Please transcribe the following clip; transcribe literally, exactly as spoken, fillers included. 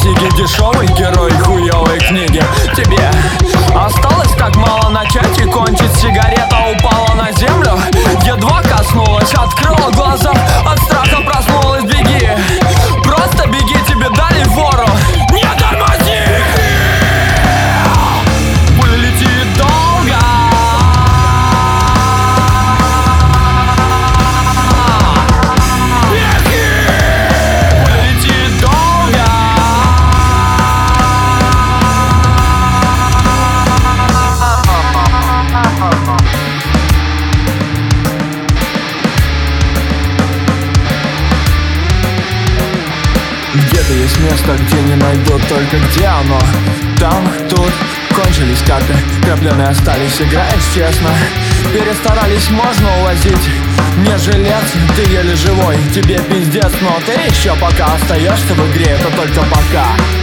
сиги, дешевый герой хуёвой книги. Тебе осталось так мало начать и кончить. Сигарета упала на землю, едва коснулась, открыла глаза, от страха проснулась. Беги, просто беги, тебе дали фору. Не тормози! Пуля летит долго. Где-то есть место, где не найду, только где оно? Там, тут, кончились карты, крапленые остались, играешь честно. Перестарались, можно увозить, не жилец, ты еле живой, тебе пиздец. Но ты еще пока остаешься в игре, это только пока.